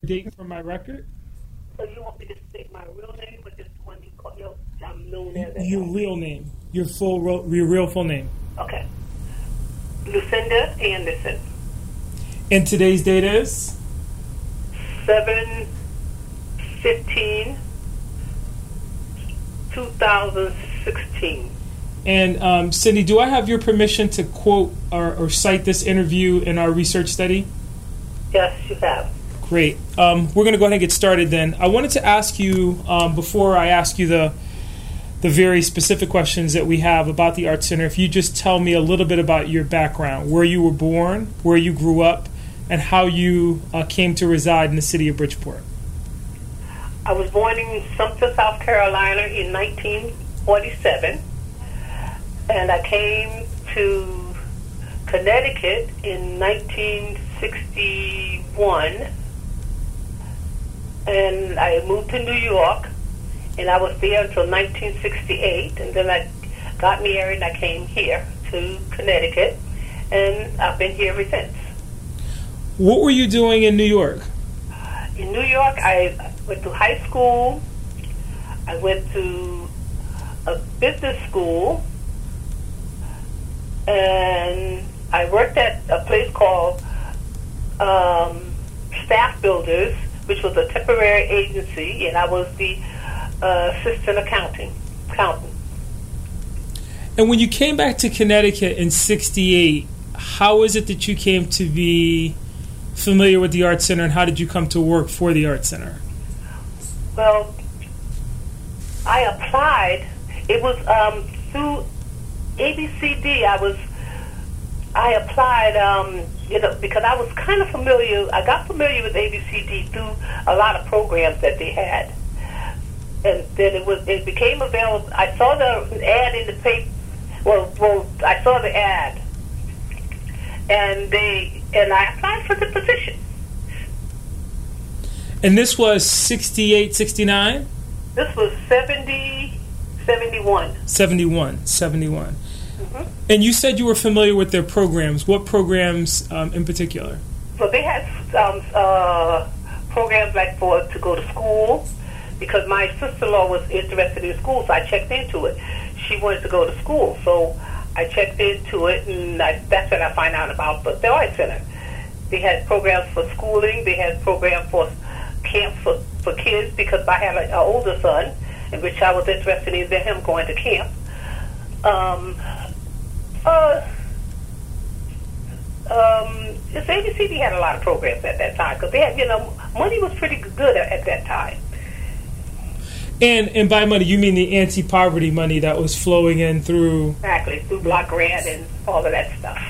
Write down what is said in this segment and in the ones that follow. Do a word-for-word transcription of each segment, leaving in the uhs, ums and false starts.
date for my record? So you want me to state my real name, or just the one you call your? I'm known as Your real name, your full, ro- your real full name. Okay. Lucinda Anderson. And today's date is seven fifteen two thousand sixteen. And um, Cindy, do I have your permission to quote or, or cite this interview in our research study? Yes, you have. Great. Um, we're going to go ahead and get started then. I wanted to ask you, um, before I ask you the the very specific questions that we have about the Art Center, if you just tell me a little bit about your background, where you were born, where you grew up, and how you uh, came to reside in the city of Bridgeport. I was born in Sumter, South Carolina in nineteen forty-seven, and I came to Connecticut in nineteen sixty-one, and I moved to New York, and I was there until nineteen sixty-eight, and then I got married and I came here to Connecticut, and I've been here ever since. What were you doing in New York? In New York, I went to high school, I went to a business school, and I worked at a place called um, Staff Builders, which was a temporary agency, and I was the uh, assistant accounting accountant. And when you came back to Connecticut in sixty-eight, how is it that you came to be familiar with the Art Center, and how did you come to work for the Art Center? Well, I applied. It was um, through A B C D. I was I applied, um, you know, because I was kind of familiar. I got familiar with A B C D through a lot of programs that they had, and then it was it became available. I saw the ad in the paper. Well, well, I saw the ad, and they and I applied for the position. And this was sixty-eight, sixty-nine? This was seventy, seventy-one. seventy-one, seventy-one. Mm-hmm. And you said you were familiar with their programs. What programs um, in particular? So they had um, uh, programs like for to go to school, because my sister-in-law was interested in school, so I checked into it. She wanted to go to school, so I checked into it, and I, that's when I find out about the Art Center. They had programs for schooling. They had programs for camps for, for kids, because I had an older son, in which I was interested in him going to camp. Um, uh, um, A B C D had a lot of programs at that time, because they had, you know, money was pretty good at, at that time. And and by money, you mean the anti-poverty money that was flowing in through... Exactly, through Block Grant and all of that stuff.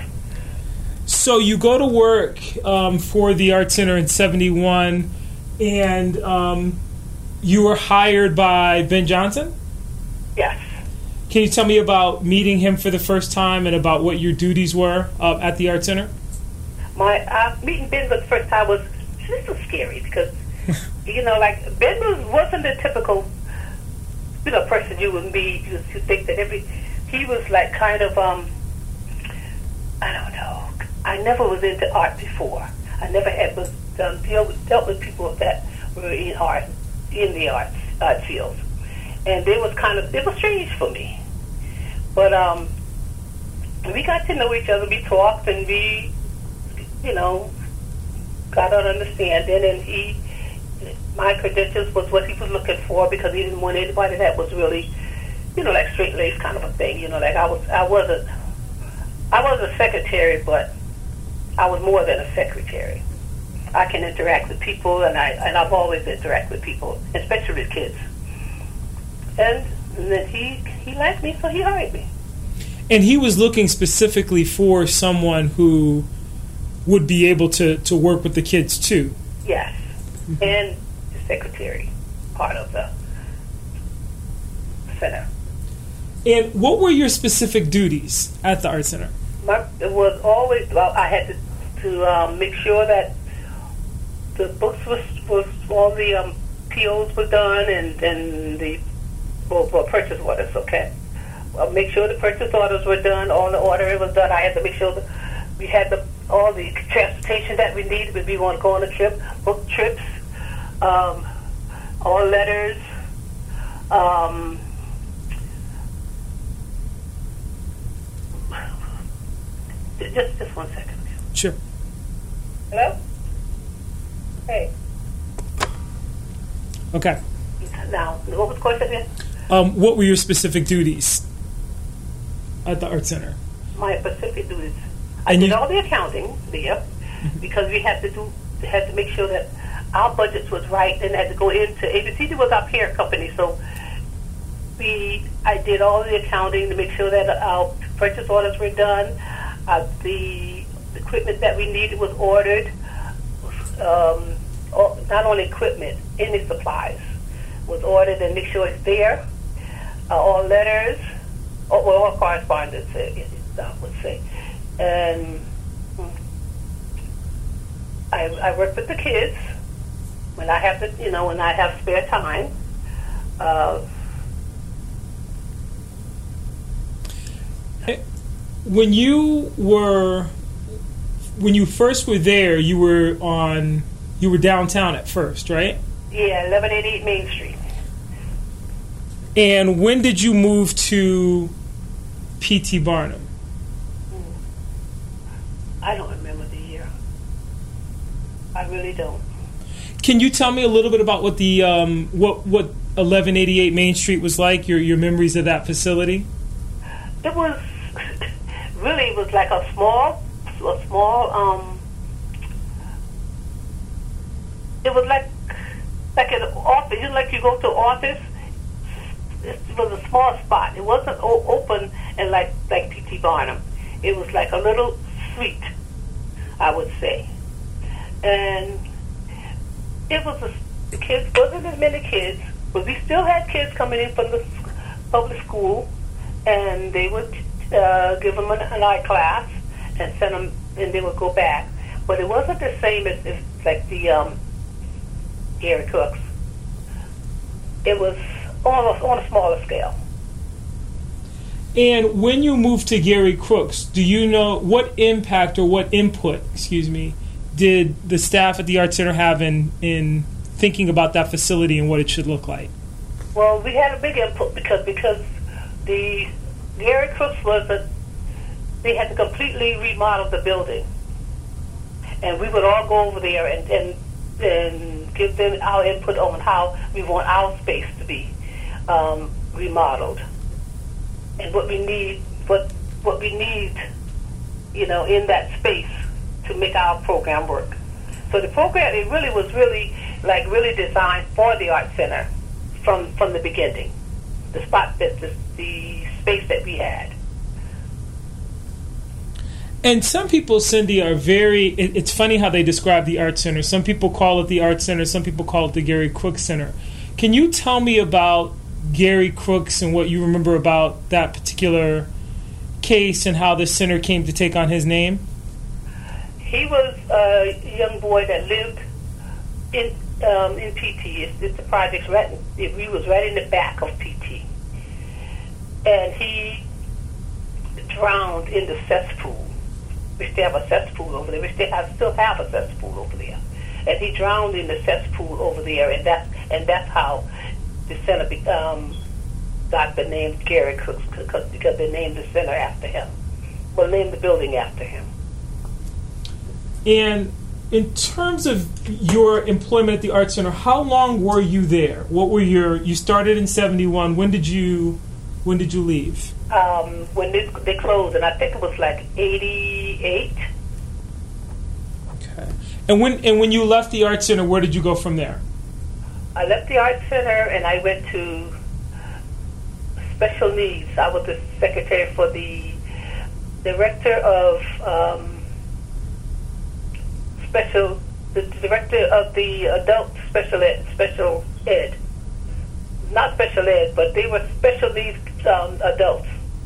So you go to work um, for the Art Center in seventy-one, and um, you were hired by Ben Johnson? Yes. Can you tell me about meeting him for the first time and about what your duties were uh, at the Art Center? My uh, meeting Ben for the first time was, this was scary, because, you know, like, Ben was, wasn't the typical, you know, person you would meet. You, you think that every, he was like kind of, um, I don't know. I never was into art before. I never had was, um, deal, dealt with people that were in art, in the art, art field. And it was kind of, it was strange for me. But um, we got to know each other. We talked, and we, you know, got an understanding. And he, my credentials was what he was looking for, because he didn't want anybody that was really, you know, like straight-laced kind of a thing. You know, like I was, I wasn't, I was a secretary, but I was more than a secretary. I can interact with people, and I and I've always interacted with people, especially with kids. And, and then he he liked me, so he hired me. And he was looking specifically for someone who would be able to, to work with the kids too. Yes, mm-hmm. And the secretary part of the center. And what were your specific duties at the Art Center? My, it was always, well, I had to, to um, make sure that the books was, was all the um, P Os were done, and, and the well, well, purchase orders, okay. Well, make sure the purchase orders were done, all the ordering was done. I had to make sure that we had the all the transportation that we needed. If we want to go on a trip, book trips, um, all letters. Um, just, just one second. Sure. Hello? Hey. Okay. Now, what was the question again? Um, what were your specific duties at the Art Center? My specific duties. I And did you- all the accounting there because we had to do had to make sure that our budgets was right and had to go into A B C was our parent company, so we I did all the accounting to make sure that our purchase orders were done, uh, the equipment that we needed was ordered, um, all, not only equipment, any supplies was ordered and make sure it's there. Uh, all letters, or, well, all correspondence, uh, I would say. And I, I work with the kids when I have to, you know, when I have spare time. Uh, when you were, when you first were there, you were on, you were downtown at first, right? yeah, eleven eighty-eight Main Street. And when did you move to P T Barnum? I don't remember the year. I really don't. Can you tell me a little bit about what the um, what what eleven eighty-eight Main Street was like? Your your memories of that facility? It was really it was like a small, a small. Um, it was like like an office. You know, like you go to an office. It was a small spot. It wasn't o- open and like like P T Barnum. It was like a little suite, I would say, and it was a, the kids wasn't as many kids, but we still had kids coming in from the public school, and they would uh, give them an, an art class and send them, and they would go back. But it wasn't the same as, as like the um, Gary Cooks. It was almost on a smaller scale. And when you moved to Gary Crooks, do you know what impact or what input, excuse me, did the staff at the Art Center have in, in thinking about that facility and what it should look like? Well, we had a big input because because the Gary Crooks was a, they had to completely remodel the building, and we would all go over there and and, and give them our input on how we want our space to be um, remodeled. And what we need, what what we need, you know, in that space to make our program work. So the program, it really was really like really designed for the Art Center from from the beginning. The spot that the, the space that we had. And some people, Cindy, are very, it, it's funny how they describe the Art Center. Some people call it the Art Center, some people call it the Gary Crooks Center. Can you tell me about Gary Crooks and what you remember about that particular case and how the center came to take on his name? He was a young boy that lived in um, in P T. It's, it's the project's right. It, we was right in the back of P T, and he drowned in the cesspool. We still have a cesspool over there. We still have still have a cesspool over there, and he drowned in the cesspool over there, and that's and that's how the center be, um, got the name Gary Crooks because, because they named the center after him. Well, named the building after him. And in terms of your employment at the Art Center, how long were you there? What were your? You started in seventy-one. When did you? When did you leave? Um, when they, they closed, and I think it was like eighty-eight. Okay. And when and when you left the Art Center, where did you go from there? I left the Art Center and I went to special needs. I was the secretary for the director of um, special, the director of the adult special ed, special ed, not special ed, but they were special needs um, adults.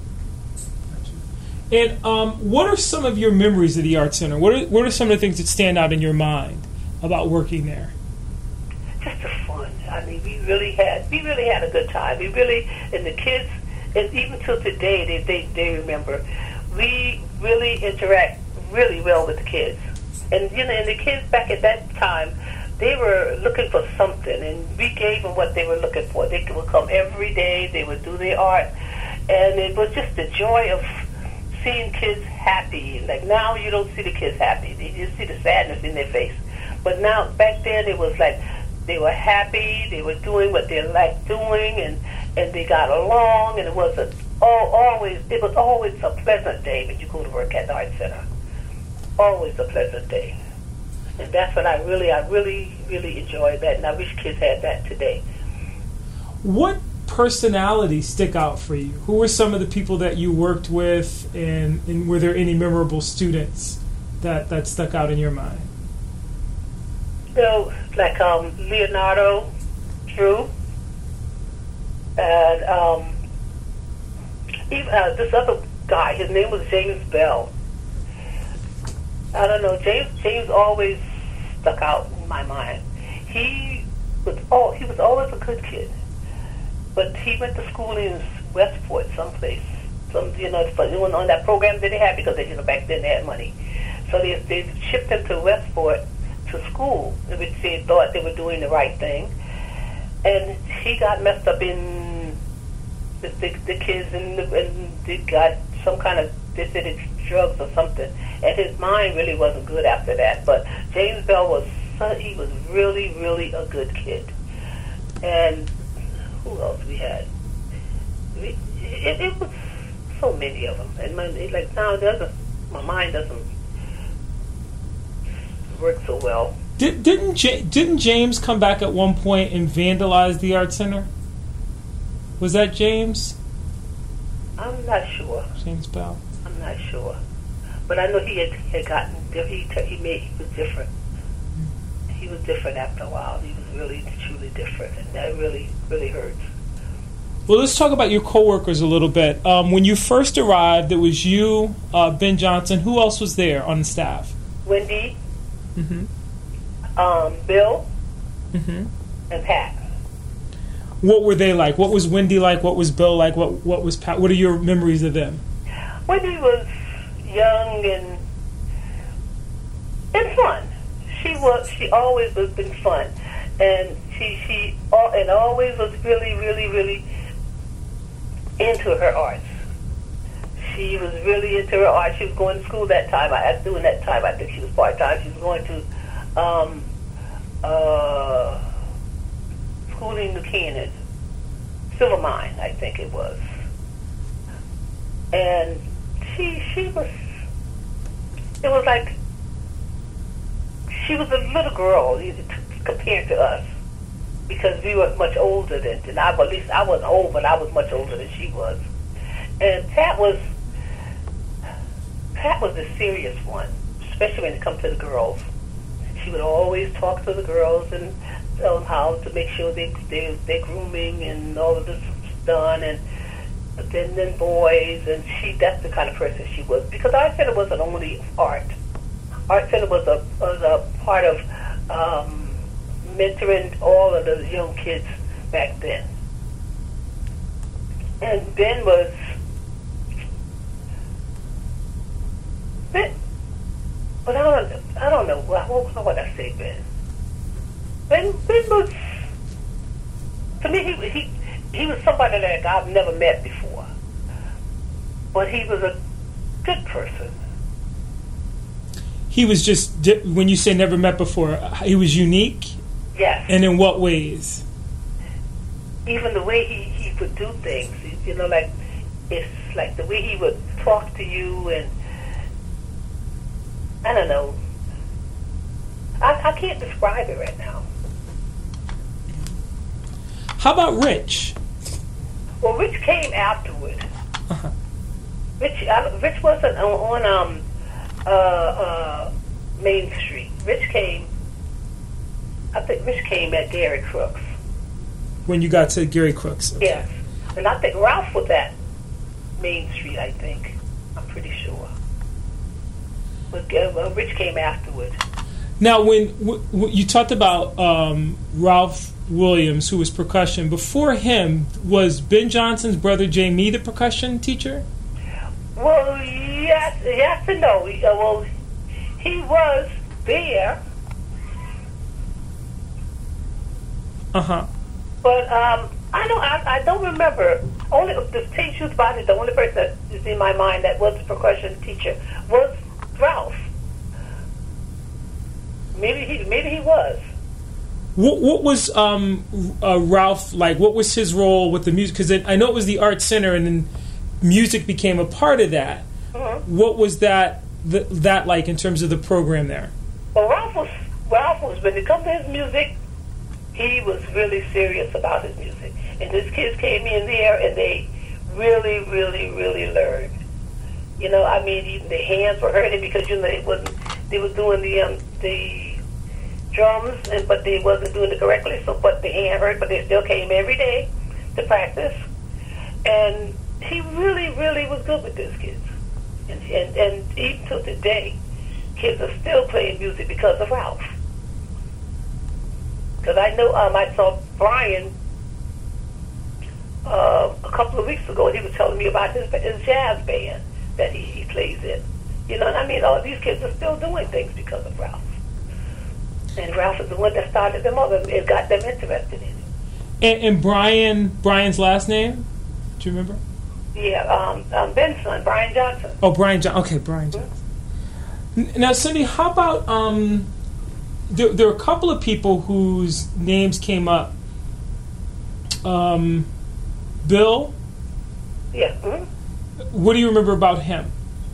And um, what are some of your memories of the Art Center? What are what are some of the things that stand out in your mind about working there? Just the fun. I mean, we really had we really had a good time. We really, and the kids, and even till today, they they, they remember. We really interact really well with the kids, and you know, and the kids back at that time, they were looking for something, and we gave them what they were looking for. They would come every day. They would do their art, and it was just the joy of seeing kids happy. Like now, you don't see the kids happy. You just see the sadness in their face. But now, back then, it was like they were happy. They were doing what they liked doing, and and they got along. And it was a, all, always it was always a pleasant day when you go to work at the art center. Always a pleasant day. And that's what I really, I really, really enjoyed that, and I wish kids had that today. What personalities stick out for you? Who were some of the people that you worked with, and, and were there any memorable students that, that stuck out in your mind? So, like um, Leonardo Drew, and um, even, uh, this other guy, his name was James Bell. I don't know. James James always stuck out in my mind. He was all he was always a good kid, but he went to school in Westport, someplace. Some you know on that program that they had, because they, you know back then they had money, so they they shipped him to Westport to school, which they thought they were doing the right thing, and he got messed up in the the, the kids and, the, and they got some kind of they said it's drugs or something, and his mind really wasn't good after that. But James Bell was he was really, really a good kid. And who else we had? We, it, it was so many of them, and my, it, like now it doesn't my mind doesn't work so well. Did, didn't J- didn't James come back at one point and vandalize the art center? Was that James? I'm not sure. James Bell. I'm not sure, but I know he had, had gotten he he made he was different. He was different after a while. He was really truly different, and that really really hurts. Well, let's talk about your coworkers a little bit. Um, when you first arrived, it was you, uh, Ben Johnson. Who else was there on the staff? Wendy, mm-hmm. um, Bill, mm-hmm. and Pat. What were they like? What was Wendy like? What was Bill like? What What was Pat? What are your memories of them? Wendy was young and and fun. She was. She always was been fun, and she she and always was really really really into her arts. She was really into her art. She was going to school that time. I during that time, I think she was part time. She was going to um, uh, school in New Canaan, Silver Mine, I think it was, and she she was. It was like she was a little girl compared to us, because we were much older than, and I, at least I wasn't old, but I was much older than she was. And Pat was Pat was the serious one, especially when it comes to the girls. She would always talk to the girls and tell them how to make sure they they they're grooming and all of this was done, and then then boys, and she that's the kind of person she was, because Art Center wasn't only art. Art Center was a was a part of um, mentoring all of the young kids back then. And Ben was Ben, but I don't I don't know what what would I say Ben. Ben Ben was, to me he he he was somebody that I've never met before, but he was a good person. He was just, when you say never met before, he was unique? Yes. And in what ways? Even the way he, he would do things, you know, like, it's like the way he would talk to you, and I don't know. I, I can't describe it right now. How about Rich? Well, Rich came afterward. Uh-huh. Rich, uh, Rich wasn't on, on um, uh, uh, Main Street. Rich came, I think Rich came at Gary Crooks. When you got to Gary Crooks? Okay. Yes. And I think Ralph was at Main Street, I think. I'm pretty sure. But uh, Rich came afterward. Now, when w- w- you talked about um, Ralph Williams, who was percussion, before him, was Ben Johnson's brother Jamie the percussion teacher? Well, yes, yes and no. Uh, well, he was there, Uh huh. But um, I don't. I, I don't remember. Only the teach youth about it. The only person that is in my mind that was a percussion teacher was Ralph. Maybe he. Maybe he was. What, what was um, uh, Ralph like? What was his role with the music? Because I know it was the Art Center, and then music became a part of that. Mm-hmm. What was that th- that like in terms of the program there? Well, Ralph was Ralph was when it comes to his music, he was really serious about his music, and his kids came in there and they really, really, really learned. You know, I mean, even their hands were hurting because you know it wasn't. They were doing the um, the drums, and but they wasn't doing it correctly. So, but the hand hurt, but they still came every day to practice. And he really, really was good with those kids. And and, and even to today, kids are still playing music because of Ralph. Because I know um, I saw Brian uh, a couple of weeks ago, and he was telling me about his, his jazz band that he, he plays in. You know what I mean? All these kids are still doing things because of Ralph. And Ralph is the one that started them up and got them interested in it. And, and Brian, Brian's last name? Do you remember? Yeah, um, um, Ben's son, Brian Johnson. Oh, Brian Johnson. Okay, Brian Johnson. Mm-hmm. Now, Cindy, how about um, there, there are a couple of people whose names came up. Um, Bill? Yeah. Mm-hmm. What do you remember about him?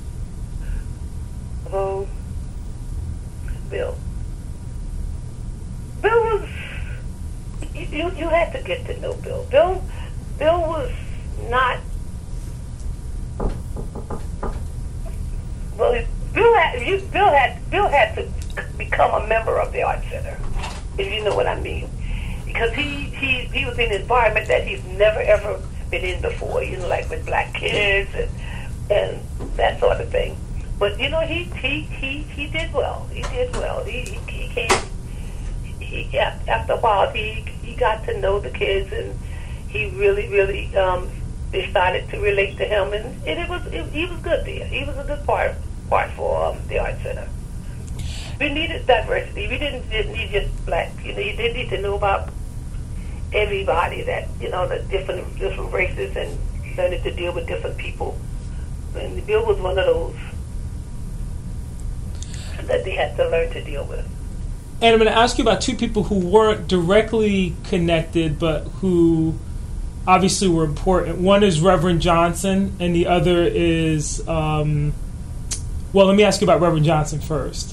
Oh, Bill. Bill was, you, you had to get to know Bill. Bill, Bill was not, well, Bill had, you, Bill had, Bill had to become a member of the Art Center, if you know what I mean. Because he, he, he was in an environment that he's never ever been in before, you know, like with black kids and, and that sort of thing. But, you know, he, he, he, he did well. He did well. He, he, he came, he, after a while, he, he got to know the kids, and he really, really, um, they started to relate to him, and, and it was, it, he was good there. He was a good part, part for um, the Art Center. We needed diversity. We didn't, didn't need just black. You know, you did need to know about everybody, that, you know, the different, different races, and learning to deal with different people. And Bill was one of those that they had to learn to deal with. And I'm going to ask you about two people who weren't directly connected, but who obviously were important. One is Reverend Johnson, and the other is, um, well, let me ask you about Reverend Johnson first.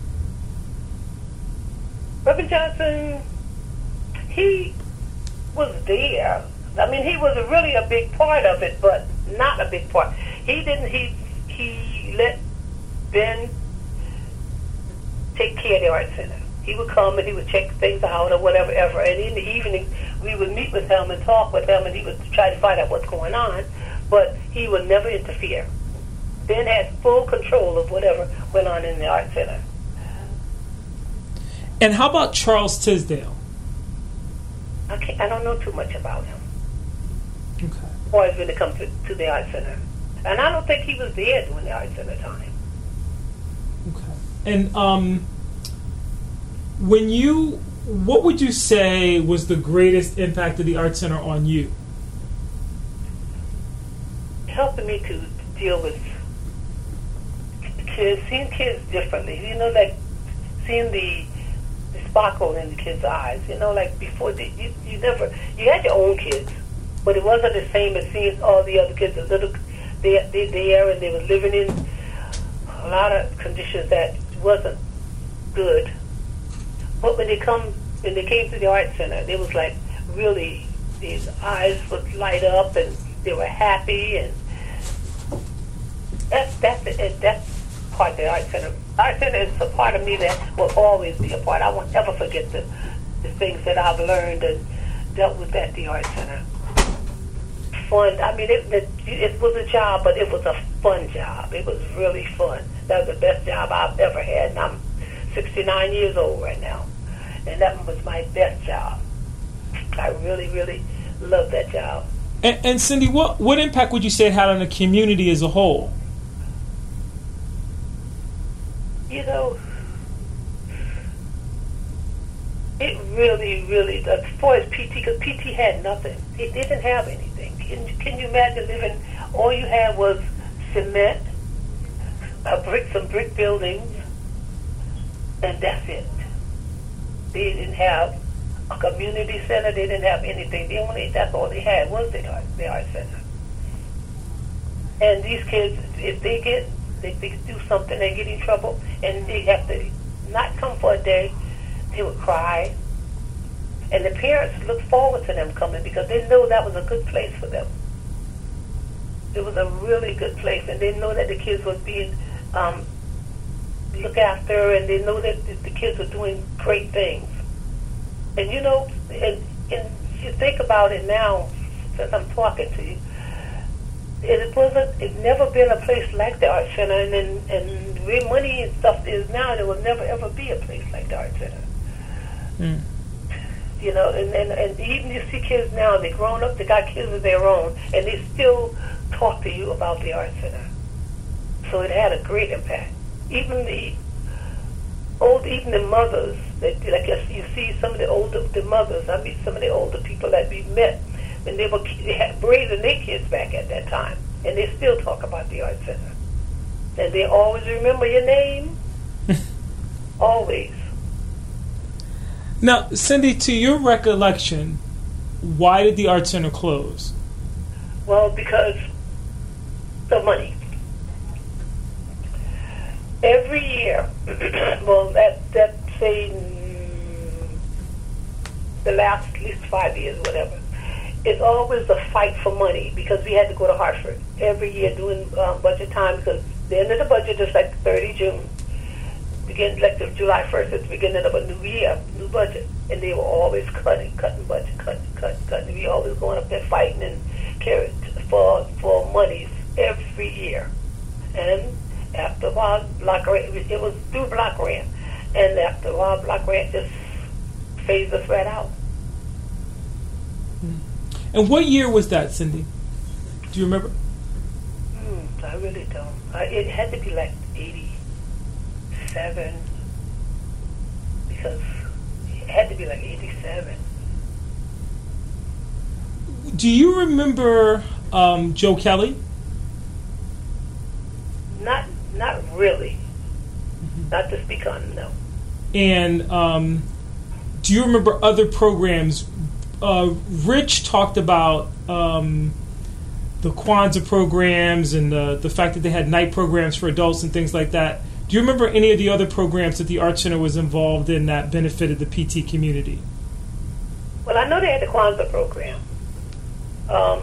Reverend Johnson, he was there. I mean, he was a really a big part of it, but not a big part. He didn't, he, he let Ben take care of the Art Center. He would come and he would check things out or whatever, ever. And in the evening, we would meet with him and talk with him, and he would try to find out what's going on, but he would never interfere. Ben had full control of whatever went on in the Art Center. And how about Charles Tisdale? I, can't, I don't know too much about him. Okay. Boys, when it comes to, to the Art Center. And I don't think he was there during the Art Center time. Okay. And um, when you, what would you say was the greatest impact of the Art Center on you? Helping me to deal with kids, seeing kids differently. You know, like seeing the, the sparkle in the kids' eyes. You know, like before, the, you, you never, you had your own kids, but it wasn't the same as seeing all the other kids, the little, they, they there, and they were living in a lot of conditions that wasn't good. But when they come, when they came to the Art Center, they was like really, these eyes would light up, and they were happy, and that's that's it, that's part of the Art Center. Art Center is a part of me that will always be a part. I won't ever forget the the things that I've learned and dealt with at the Art Center. Fun. I mean, it, it, it was a job, but it was a fun job. It was really fun. That was the best job I've ever had, and I'm sixty-nine years old right now. And that was my best job. I really, really loved that job. And, and Cindy, what, what impact would you say it had on the community as a whole? You know, it really, really, as far as P T, because P T had nothing. It didn't have anything. Can, can you imagine living, all you had was cement, a brick, some brick buildings, and that's it. They didn't have a community center. They didn't have anything. The only, that's all they had was the art, the art center. And these kids, if they get, they, they do something, they get in trouble, and they have to not come for a day, they would cry. And the parents look forward to them coming because they know that was a good place for them. It was a really good place, and they know that the kids were being um, looked after, and they know that the kids were doing great things. And you know, and, and you think about it now, since I'm talking to you, it wasn't, it never been a place like the Art Center, and and, and where money and stuff is now, there will never ever be a place like the Art Center. Mm. You know, and, and, and even you see kids now, they're grown up, they got kids of their own, and they still talk to you about the Art Center. So it had a great impact. Even the old, even the mothers, that, like you see some of the older, the mothers, I meet some of the older people that we met, and they were they had raising their kids back at that time, and they still talk about the Art Center. And they always remember your name. Always. Now, Cindy, to your recollection, why did the Art Center close? Well, because of money. Every year, well, that that say mm, the last at least five years, whatever, it's always a fight for money because we had to go to Hartford every year doing um, budget time because the end of the budget is like thirty June. Begin like the July first is the beginning of a new year, new budget, and they were always cutting, cutting budget, cutting, cutting, cutting. We always going up there fighting and carrying for for monies every year. And after a while, block grant, it was through block grant, and after a while, block grant just phased us right out. And what year was that, Cindy? Do you remember? Mm, I really don't. I, it had to be like eighty-seven, because it had to be like eighty-seven. Do you remember um, Joe Kelly? Not, not really. Mm-hmm. Not to speak on, no. And um, do you remember other programs? Uh, Rich talked about um, the Kwanzaa programs and the, the fact that they had night programs for adults and things like that. Do you remember any of the other programs that the Art Center was involved in that benefited the P T community? Well, I know they had the Kwanzaa program. Um,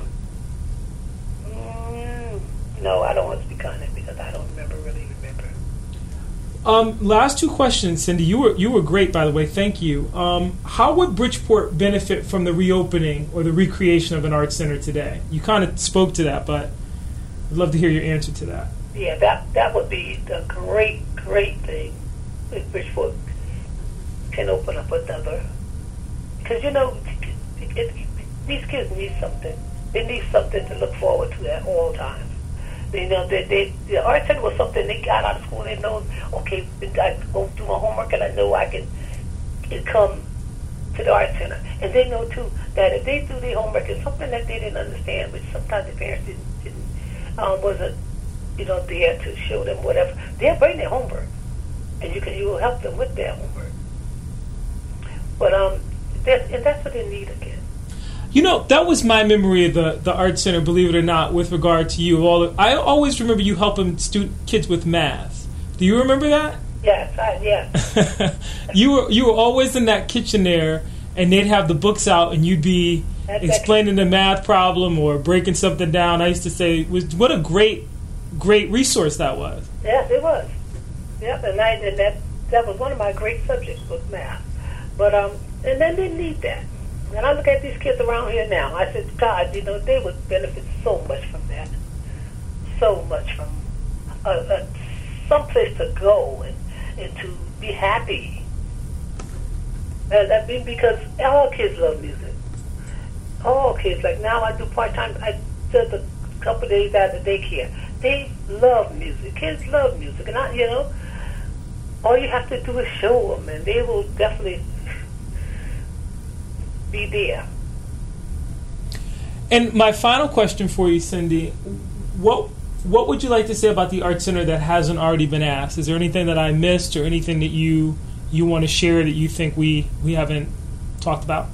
mm, no, I don't want to speak on it because I don't remember, really remember. Um, last two questions, Cindy. You were you were great, by the way. Thank you. Um, how would Bridgeport benefit from the reopening or the recreation of an art center today? You kind of spoke to that, but I'd love to hear your answer to that. Yeah, that that would be a great, great thing if Bridgeport can open up another. Because, you know, it, it, these kids need something. They need something to look forward to at all times. You know, they, they, the art center was something they got out of school. They know, okay, I go do my homework and I know I can, can come to the art center. And they know, too, that if they do their homework, it's something that they didn't understand, which sometimes the parents didn't, didn't um, wasn't, you know, there to show them whatever. They'll bring their homework, and you can you will help them with their homework. But um, that's, and that's what they need again. You know, that was my memory of the, the art center, believe it or not, with regard to you. All I always remember you helping student kids with math. Do you remember that? Yes, I, yes. you were you were always in that kitchen there, and they'd have the books out, and you'd be that's explaining the math problem or breaking something down. I used to say, was what a great, great resource that was. Yes, it was. Yep, and, I, and that that was one of my great subjects was math. But um, and then they need that. And I look at these kids around here now. I said, God, you know, they would benefit so much from that. So much from uh, uh, some place to go and, and to be happy. And I mean, because all kids love music. All kids. Like now I do part-time. I did a couple of days out of daycare. They love music. Kids love music. And, I, you know, all you have to do is show them, and they will definitely be there. And my final question for you, Cindy, what what would you like to say about the Art Center that hasn't already been asked? Is there anything that I missed or anything that you you want to share that you think we, we haven't talked about?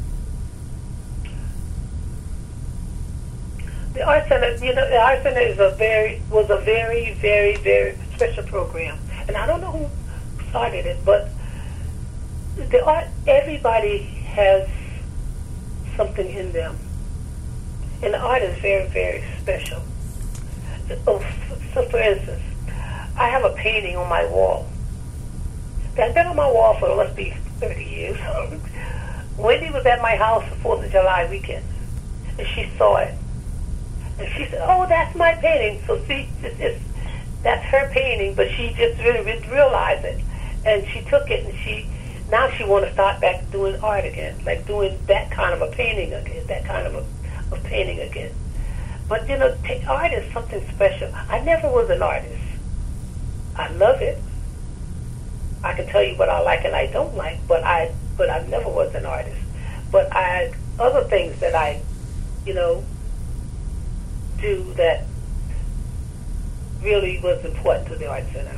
The Art Center, you know, the Art Center is a very was a very, very, very special program. And I don't know who started it, but the art, everybody has something in them. And the art is very, very special. So, so for instance, I have a painting on my wall. That's been on my wall for, must be thirty years. Wendy was at my house for fourth of July weekend, and she saw it. And she said, oh, that's my painting. So see, it's, it's, that's her painting, but she just really didn't realize it. And she took it, and she now she want to start back doing art again, like doing that kind of a painting again, that kind of a, a painting again. But, you know, t- art is something special. I never was an artist. I love it. I can tell you what I like and I don't like, but I but I never was an artist. But I other things that I, you know, do that really was important to the Art Center.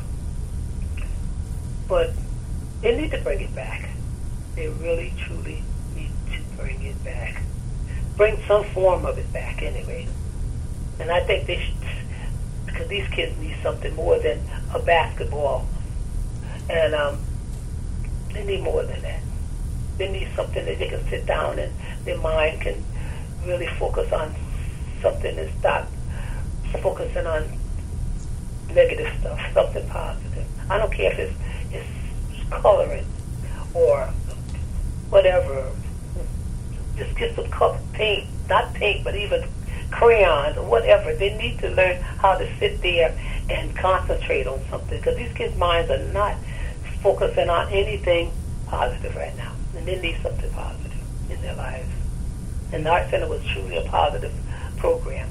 But they need to bring it back. They really, truly need to bring it back. Bring some form of it back, anyway. And I think they should, because these kids need something more than a basketball. And um, they need more than that. They need something that they can sit down and their mind can really focus on something and stop focusing on negative stuff, something positive. I don't care if it's, it's coloring or whatever. Just get some color, paint, not paint, but even crayons or whatever. They need to learn how to sit there and concentrate on something, because these kids' minds are not focusing on anything positive right now, and they need something positive in their lives. And the Art Center was truly a positive program.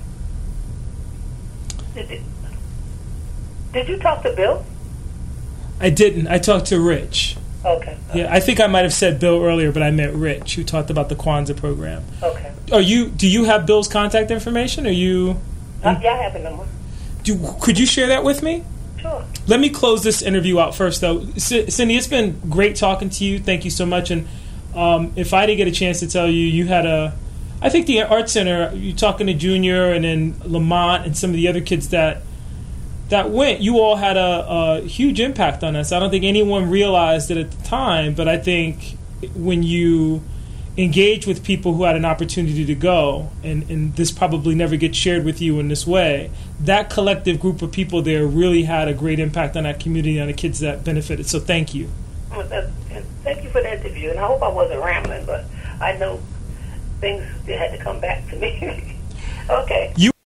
Did, did, did you talk to Bill? I didn't. I talked to Rich. Okay. okay. Yeah, I think I might have said Bill earlier, but I meant Rich, who talked about the Kwanzaa program. Okay. Are you? Do you have Bill's contact information? Are you? Uh, yeah, I have a number. Do, could you share that with me? Sure. Let me close this interview out first, though. C- Cindy, it's been great talking to you. Thank you so much. And um, if I didn't get a chance to tell you, you had a, I think the Art Center, you talking to Junior and then Lamont and some of the other kids that that went, you all had a, a huge impact on us. I don't think anyone realized it at the time, but I think when you engage with people who had an opportunity to go, and, and this probably never gets shared with you in this way, that collective group of people there really had a great impact on that community, on the kids that benefited. So thank you. Well, that, and thank you for the interview, and I hope I wasn't rambling, but I know things that had to come back to me. Okay. You